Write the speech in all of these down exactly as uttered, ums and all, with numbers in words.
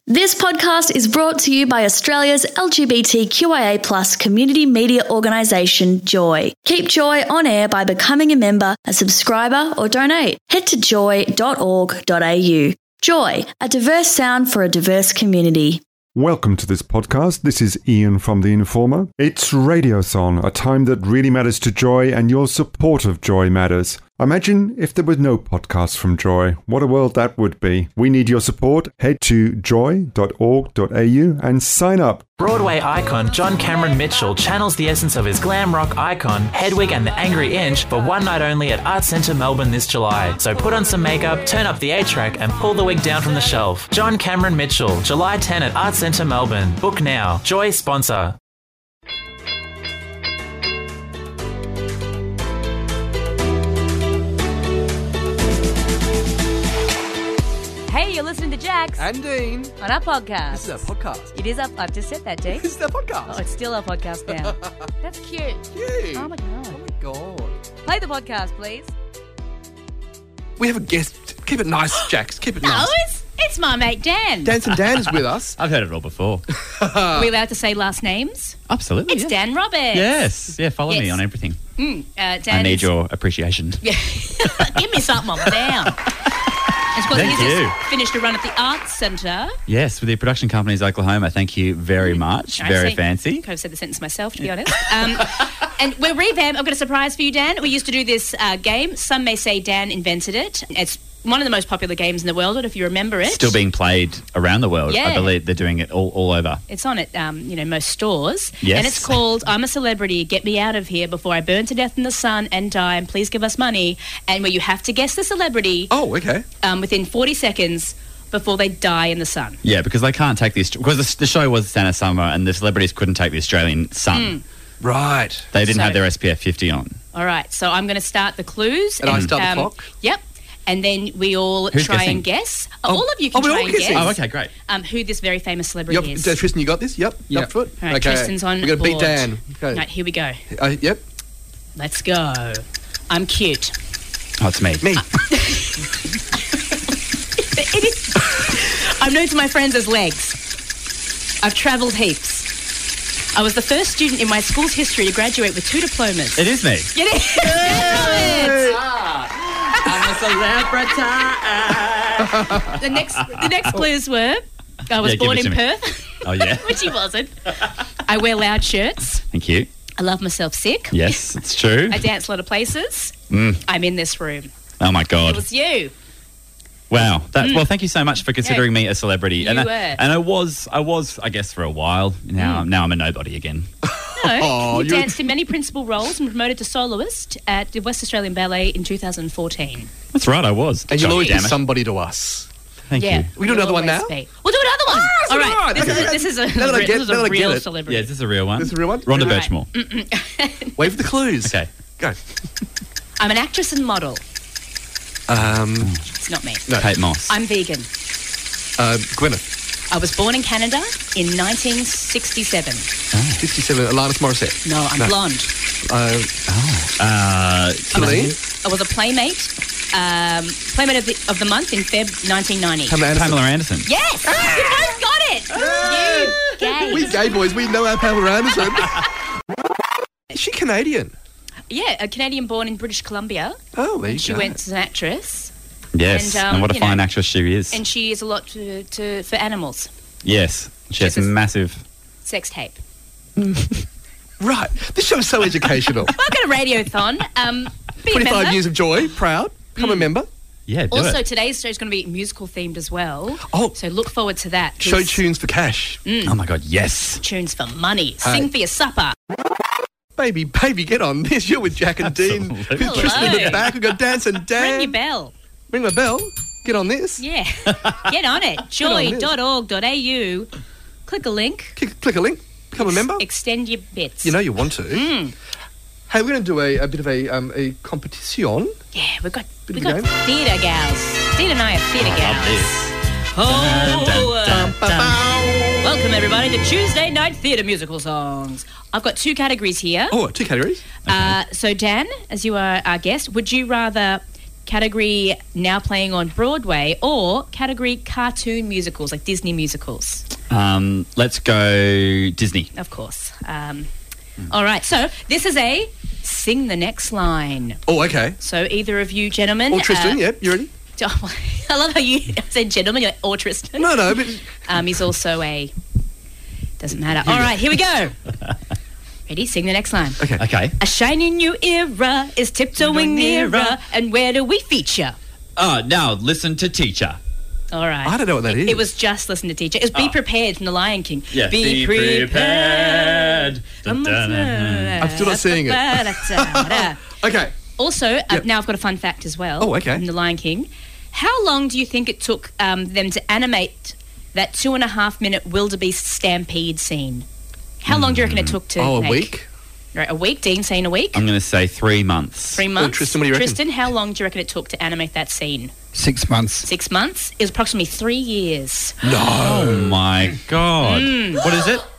This podcast is brought to you by Australia's L G B T Q I A plus community media organisation, Joy. Keep Joy on air by becoming a member, a subscriber or donate. Head to joy dot org dot a u. Joy, a diverse sound for a diverse community. Welcome to this podcast. This is Ian from The Informer. It's Radiothon, a time that really matters to Joy, and your support of Joy matters. Imagine if there was no podcast from Joy. What a world that would be. We need your support. Head to joy dot org dot a u and sign up. Broadway icon John Cameron Mitchell channels the essence of his glam rock icon, Hedwig and the Angry Inch, for one night only at Arts Centre Melbourne this July. So put on some makeup, turn up the A-track and pull the wig down from the shelf. John Cameron Mitchell, July tenth at Arts Centre Melbourne. Book now. Joy sponsor. Hey, you're listening to Jax And Dean. on our podcast. This is our podcast. It is up. I've just said that, Dean. This is our podcast. Oh, it's still our podcast now. That's cute. Cute. Oh my god. Oh my god. Play the podcast, please. We have a guest. Keep it nice, Jax. Keep it No, nice. it's it's my mate Dan. Danson Dan is with us. I've heard it all before. Are we allowed to say last names? Absolutely. It's yeah. Dan Roberts. Yes. Yeah, follow me Yes. on everything. Mm, uh, Dan I need is- your appreciation. Yeah. Give me something on down. It's because Thank he's you. just finished a run at the Arts Centre. Yes, with the production companies Oklahoma. Thank you very much. I Very see. fancy. Could have said the sentence myself, to be honest. Um, and we're revamped. I've got a surprise for you, Dan. We used to do this uh, game. Some may say Dan invented it. It's one of the most popular games in the world, if you remember it. Still being played around the world. Yeah. I believe they're doing it all, all over. It's on at, um, you know, most stores. Yes. And it's called I'm a Celebrity, Get Me Out of Here Before I Burn to Death in the Sun and Die, and Please Give Us Money. And where you have to guess the celebrity Oh, okay. um, within forty seconds before they die in the sun. Yeah, because they can't take this. Because the, the show was Santa Summer and the celebrities couldn't take the Australian sun. Right. They didn't So- have their S P F fifty on. All right, so I'm going to start the clues. And I start the clock? Yep. And then we all Who's try guessing? and guess. Oh, all of you can oh, we're try all and guessing. guess Oh, okay, great. um, who this very famous celebrity Yep. is. Uh, Tristan, you got this? Yep. Yep. Up foot. All right, okay. Tristan's on We're going to beat board. Dan. Okay. Right, here we go. Uh, yep. Let's go. I'm cute. Oh, it's me. Me. It is. I'm known to my friends as Legs. I've travelled heaps. I was the first student in my school's history to graduate with two diplomas. It is me. It is. Yes. I'm a celebrity. The next, the next clues were: I was Yeah, give born it in to me. Perth, Oh, yeah. which he wasn't. I wear loud shirts. Thank you. I love myself sick. Yes, it's true. I dance a lot of places. Mm. I'm in this room. Oh, my It God. was you. Wow. That, Well, thank you so much for considering me a celebrity. You and I, were. and I was, I was, I guess, for a while. Now, now I'm a nobody again. No, Oh, you you're- danced in many principal roles and promoted to soloist at the West Australian Ballet in two thousand fourteen. That's right, I was. And you'll God always be damn it. somebody to us. Thank Yeah. you. We do You'll another one always now? be. We'll do another one. Ah, All right. right. This, Okay. is, this is a, Now that I this get- is now that a I get real it. celebrity. Yeah, is this a real one? This is a real one? Rhonda Ready? Birchmore. Wait for the clues. Okay. Go. I'm an actress and model. Um, It's not me. no. Kate Moss. I'm vegan. Uh, Gwyneth. I was born in Canada in nineteen sixty-seven. fifty-seven. Alanis Morissette. No, I'm No. blonde. Uh, Uh, Celine. I was a playmate, um, playmate of the, of the month in Feb nineteen ninety. Pamela Anderson. Pamela Anderson. Yes! You both got it! You gay. We gay boys, we know our Pamela Anderson. Is she Canadian? Yeah, a Canadian born in British Columbia. Oh, there you She go. went as an actress. Yes, And, and, um, what a you fine know, actress she is. And she is a lot to, to for animals. Yes, she has She's a- massive... Sex tape. Right. This show is so educational. Welcome to Radiothon. Um, be a twenty-five member. years of joy, proud. Become a member. Yeah, do Also, it. today's show is going to be musical themed as well. Oh. So look forward to that. 'cause Show tunes for cash. Oh, my God, yes. Tunes for money. Hey. Sing for your supper. Baby, baby, get on this. You're with Jack and Dean. Absolutely. With Tristan in Hello. the back. We've got Dance and Dan. Ring your bell. Ring my bell. Get on this. Yeah. Get on it. joy dot org dot a u. Click a link. Click, click a link. Become a member. Extend your bits. You know you want to. Mm. Hey, we're going to do a, a bit of a um, a competition. Yeah, we've got Bit we of a got game. theatre gals. Dean and I are theatre I love gals. this. Oh, Dun, dun, dun. welcome everybody to Tuesday Night Theatre Musical Songs. I've got two categories here. Oh, two categories. Uh, so Dan, as you are our guest, would you rather category now playing on Broadway, or category cartoon musicals, like Disney musicals? Um, let's go Disney. Of course. Um, all right, so this is a sing the next line. Oh, okay. So either of you gentlemen... Or Tristan, uh, yep, you ready? I love how you said gentleman, you're like, or Tristan. No, no, but... Um, he's also a... Doesn't matter. All right, here we go. Ready? Sing the next line. Okay. Okay. A shiny new era is tiptoeing nearer, and where do we feature? Oh, now listen to teacher. All right. I don't know what that is. It was just listen to teacher. It was Be Oh. Prepared from The Lion King. Yeah. Be, Be prepared. prepared. Dun-dun-dun-dun. I'm still not seeing it. Okay. Also, uh, Yep. now I've got a fun fact as well. Oh, okay. From The Lion King. How long do you think it took um, them to animate that two and a half minute wildebeest stampede scene? How long do you reckon it took to Oh, a make? week? Right, a week. Dean saying a week. I'm going to say three months. Three months. Tristan, what do you reckon? Tristan, how long do you reckon it took to animate that scene? Six months. Six months. It was approximately three years. Oh, my God. Mm. What is it?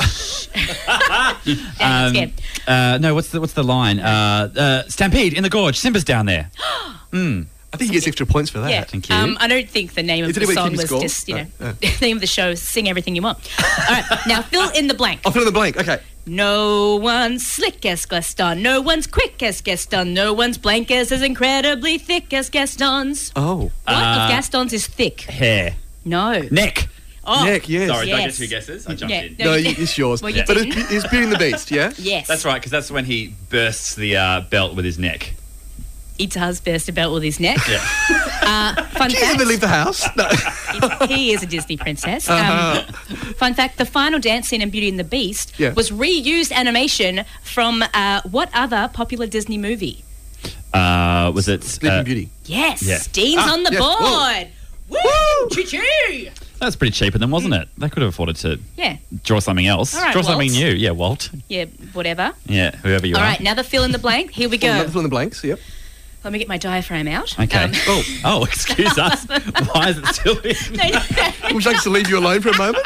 Oh. Damn, Um, scared. uh, no, what's the what's the line? Uh, uh, Stampede in the gorge. Simba's down there. Mm. I think he gets extra points for that. Yeah. Thank you. Um, I don't think the name of Is it the anybody song keeping was score? just, you know, Oh, the name of the show is Sing Everything You Want. All right, now fill in the blank. I'll fill in the blank. Okay. No one's slick as Gaston, no one's quick as Gaston, no one's blank as as incredibly thick as Gaston's. Oh. What Uh, of Gaston's is thick? Hair. No. Neck. Oh, Nick, yes. Sorry, did I get Yes. two guesses? I jumped Yeah. in. No, No, you you- didn't. it's yours. Well, you but didn't. it's, it's Beauty and the Beast, yeah? Yes. That's right, because that's when he bursts the uh, belt with his neck. He does burst a belt with his neck. Yeah. Uh, fun Can you fact. ever leave the house? No. he is a Disney princess. Uh-huh. Um, fun fact, the final dance scene in Beauty and the Beast Yeah. was reused animation from uh, what other popular Disney movie? Uh, was it? Sleeping uh, Beauty. Yes, Yeah. Dean's Ah, on the yes. board. Woo! Choo-choo! That's pretty cheaper then, wasn't it? They could have afforded to Yeah, draw something else. All right, draw something Walt. new. Yeah, Walt. yeah, whatever. Yeah, whoever you All are. right, now the fill in the blank. Here we Fill in go. the- fill in the blanks, yep. Let me get my diaphragm out. Okay. Um, oh, oh, excuse us. Why is it still in? no, no, Would you like us to leave you alone for a moment?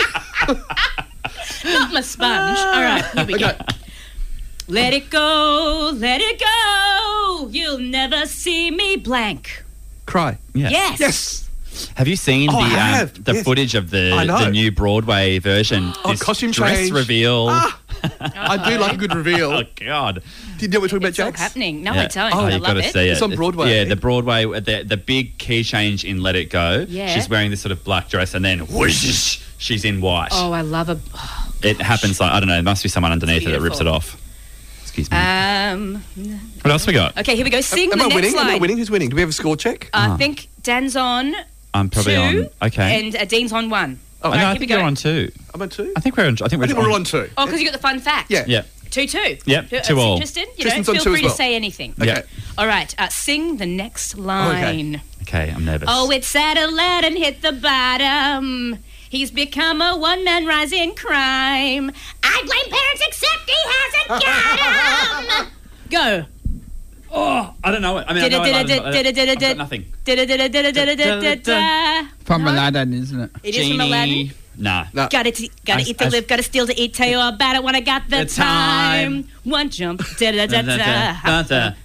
not my sponge. All right, here we go. Okay. Let it go, let it go. You'll never see me blank. Cry. Yeah. Yes. Yes. Have you seen Oh, the I um, have, the yes. footage of the I know. the new Broadway version? Oh, This costume dress change. reveal. Ah. I do like a good reveal. Oh God! Do you know what we're talking It's about, all Jax? happening. No, Yeah. I don't. Oh, I you've love got to it. see it. It's on Broadway. Yeah, the Broadway, the the big key change in Let It Go. Yeah. She's wearing this sort of black dress, and then whoosh, she's in white. Oh, I love a. It happens like I don't know. There must be someone underneath it that rips it beautiful. off. Excuse me. Um. what else we got? Okay, here we go. Sing Am the I next winning? line. Am I winning? Who's winning? Do we have a score check? I think Dan's on I'm probably two, on. Okay. and uh, Dean's on one. Oh, I All know. right, I here we think go. you're on two. I'm on two? I think we're on. I think we're, I think we're on two. Oh, because you got the fun fact. Yeah. Yeah. Two two. Yep, Uh, two all. Tristan, you Tristan's know, on feel two as free well. to say anything. Okay. Yeah. All right, uh, sing the next line. Okay. I'm nervous. Oh, it's sad Aladdin hit the bottom. He's become a one-man rising crime. I blame parents except he hasn't got 'em. Go. Oh, I don't know it. I mean, I know it. I don't- I don't- I've got nothing. Da-da-da-da-da-da-da-da-da. From No? Aladdin, isn't it? It is from Aladdin. Nah. No. Gotta, t- gotta I- eat to I- live, gotta steal to eat. Tell you all about it when I got the, The time. time. One jump. Da-da-da-da.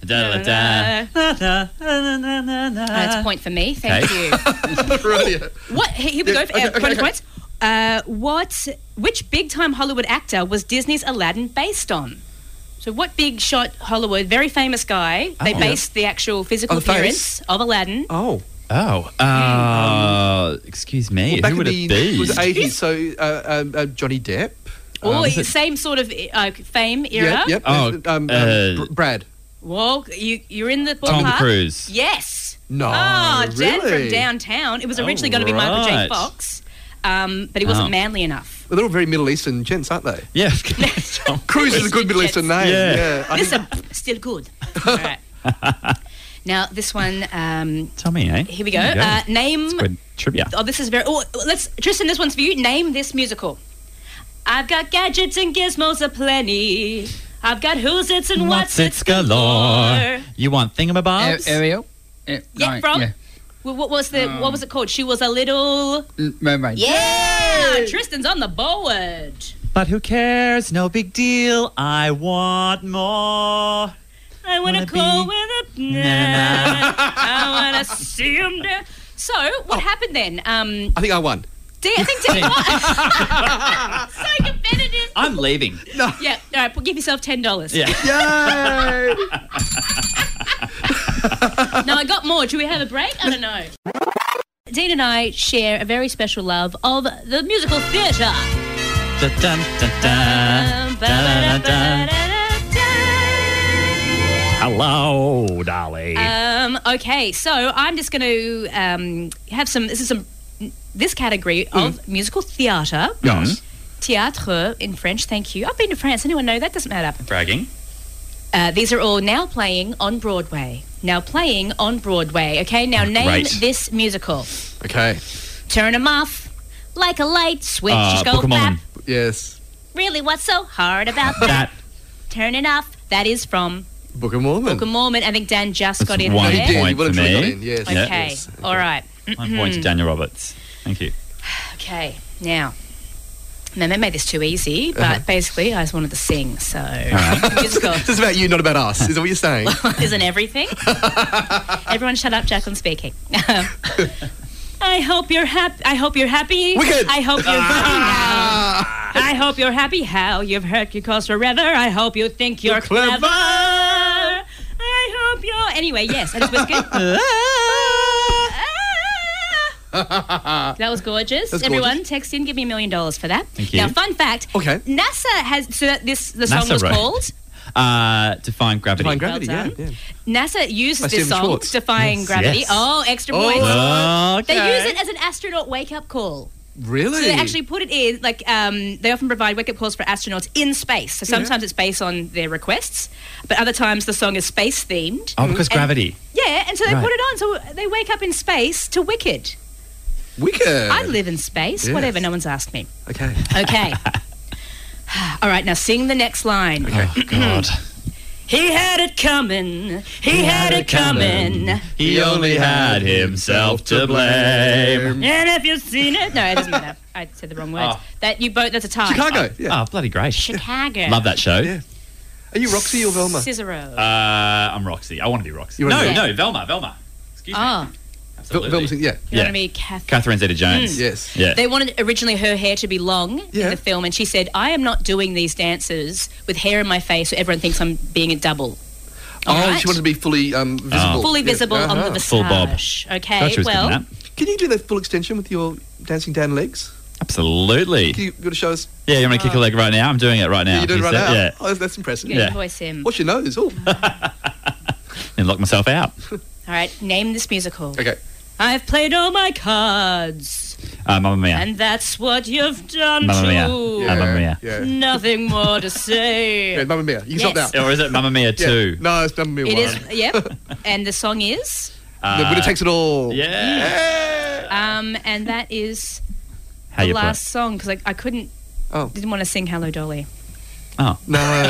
That's a point for me. Thank Okay. you. Brilliant. What? Here we Yeah, go. okay, uh, okay, bonus okay. points. Uh, what? Which big-time Hollywood actor was Disney's Aladdin based on? So, what big shot Hollywood, very famous guy? They Oh. based the actual physical Oh, the appearance of Aladdin. Oh. Oh. Uh, excuse me. Well, back Who would in it the be? was it eighties, so uh, um, uh, Johnny Depp. Oh, is it- same sort of uh, fame era. Yep, yep. Oh, um, um, uh, Br- Brad. Well, you you're in the Tom ballpark. Cruise. Yes. No, Oh, Dan really? from downtown. It was Oh, originally going to be Michael J. right. Fox, um, but he wasn't Oh. manly enough. Well, they're all very Middle Eastern gents, aren't they? Yeah. Tom Cruise is a good Middle Eastern name. Yeah. Yeah. I This think- is still good. All right. Now this one. Um, Tell me, eh? here we go. Here you Uh, name. Good trivia. Oh, this is very. Oh, let's Tristan. This one's for you. Name this musical. I've got gadgets and gizmos aplenty. I've got who's its and what's, its galore? You want A- thingamabobs? Ariel? Yeah, Yeah, right, from. yeah. Well, what was the? what was it called? She was a little. L- Mermaid. Yeah, Tristan's on the board. But who cares? No big deal. I want more. I want to Wanna go be- where the I want to see him dance. So, what happened then? Um, I think I won. D- I think Dean won. So competitive. I'm leaving. No. Yeah, all right, give yourself ten dollars. Yeah. Yay! No, I got more. Do we have a break? I don't know. Dean and I share a very special love of the musical theatre. Dun, dun, dun, dun, dun, dun, dun. Hello, Dolly. Um, okay, so I'm just going to um, have some. This is some. This category of musical theatre. Yes. Théâtre in French. Thank you. I've been to France. Anyone know that? Doesn't matter. Bragging. Uh, these are all now playing on Broadway. Now playing on Broadway. Okay. Now name Great. this musical. Okay. Turn 'em off like a light switch. Uh, Just go Book of bap. Mormon. Yes. Really, what's so hard about that? That. Turn it off. That is from Book of Mormon. Book of Mormon. I think Dan just That's got in one He there. did. point He would have for truly me. got in. Yes. Okay. Yes. All right. One point to Daniel Roberts. Thank you. Okay. Now, no, they made this too easy, but Uh-huh. basically, I just wanted to sing. So, right. musical This is about you, not about us. Is that what you're saying? isn't everything. Everyone, shut up. Jacqueline's speaking. I hope you're happy. I hope you're happy. Wicked. I hope you're happy now. I hope you're happy. How you've hurt your cause forever. I hope you think you're, You're clever. clever. I hope you're. Anyway, yes, I just whispered. That was gorgeous. That's Everyone, gorgeous. text in. Give me a million dollars for that. Thank you. Now, fun fact. Okay. NASA has. So that this the song NASA was wrote- called. Uh, Define Gravity. Defying Gravity, Well yeah, done. yeah. NASA uses By this Stephen song, Schwartz. Defying Yes, Gravity. yes. Oh, extra Oh. points. Oh, okay. They use it as an astronaut wake-up call. Really? So they actually put it in, like, um, they often provide wake-up calls for astronauts in space. So sometimes it's based on their requests, but other times the song is space-themed. Oh, because And- gravity. Yeah, and so they Right. put it on. So they wake up in space to Wicked. Wicked. I live in space. Yes. Whatever, no one's asked me. Okay. Okay. All right, now sing the next line. Oh, God. He had it coming. He had it coming. He only had himself to blame. And if you've seen it, no, it doesn't matter. I said the wrong words. Oh. That you both. That's a tie. Chicago. Yeah. Oh, bloody great. Chicago. Love that show. Yeah. Are you Roxy or Velma? Cicero. Uh, I'm Roxy. I want to be Roxy. You No, wanna be- no, Velma, Velma. Excuse me. oh, Vel- Absolutely. Velma's, yeah. you yeah. want to be Kath? Catherine Zeta-Jones. Yes. Yeah. They wanted originally her hair to be long Yeah. in the film, and she said, "I am not doing these dances with hair in my face, so everyone thinks I'm being a double." Oh, All right? she wanted to be fully um, visible. Fully Yeah. visible on the Uh-huh. visage. Full bob. Okay, Thought she was well, doing that. Can you do that full extension with your Dancing Dan legs? Absolutely. Can you, you got to show us? Yeah, you want to kick a leg right now? I'm doing it right now. Yeah, you're doing it right You now? said- Yeah. Oh, that's impressive. you Yeah. voice him. What's your nose? Oh. And lock myself out. All right, name this musical. Okay. I've played all my cards, Uh, Mamma Mia. and that's what you've done Mamma Mia. too. Uh, Mamma Mia. Yeah. Nothing more to say. Yeah, Mamma Mia. You can Yes. stop now. Or is it Mamma Mia Yeah. two? No, it's Mamma Mia It one. is, yep. And the song is, Uh, The winner takes it all. Yeah. um, and that is How the you last song because I, I couldn't, Oh. didn't want to sing Hello Dolly. Oh. No.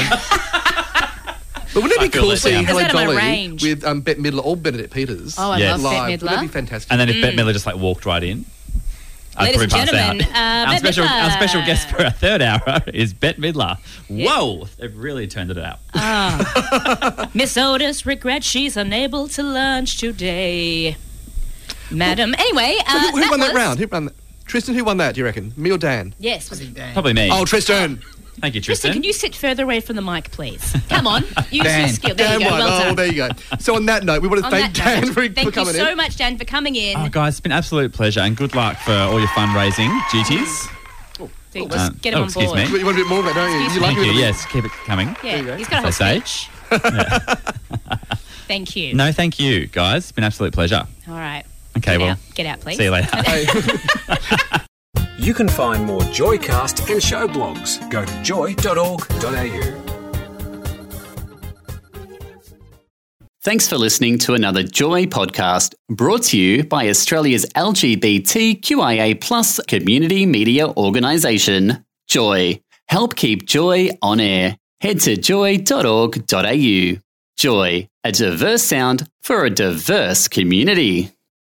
But wouldn't I it be feel cool let seeing down. Hello That's out of my Dolly range. with um, Bette Midler or Benedict Peters? Oh, I Yes. love live? Bette Wouldn't that be Midler. fantastic? And then if Bette Midler just like walked right in, I'd Ladies and probably pass gentlemen, out. uh, our Bette special, our Midler. special guest for our third hour is Bette Midler. Whoa, they've really turned it out. Ah. Miss Otis regrets she's unable to lunch today. Madam. Anyway, uh, So who, who that won that was- round? Who won that? Tristan, who won that, do you reckon? Me or Dan? Yes. Was Probably me. Oh, Tristan. Thank you, Tristan, Tristan. can you sit further away from the mic, please? Come on. Use your Dan. skill. There Dan you go. won. Well Oh, done. there you go. So on that note, we want to On thank that Dan note, for, thank for you coming so in. much, Dan, for coming in. Oh, guys, it's been an absolute pleasure and good luck for all your fundraising duties. So you Oh, just uh, get him oh, on excuse board. me. You want a bit more of that, don't you? Excuse you me. like Thank it? you. Yes, keep it coming. Yeah, you go. he's got a whole As I say. speech. Thank you. No, thank you, guys. It's been an absolute pleasure. All right. Okay, Get well, out. Get out, please. see you later. Hey. You can find more Joycast and show blogs. Go to joy dot org dot a u. Thanks for listening to another Joy podcast brought to you by Australia's L G B T Q I A plus community media organisation, Joy. Help keep Joy on air. Head to joy dot org dot a u. Joy, a diverse sound for a diverse community.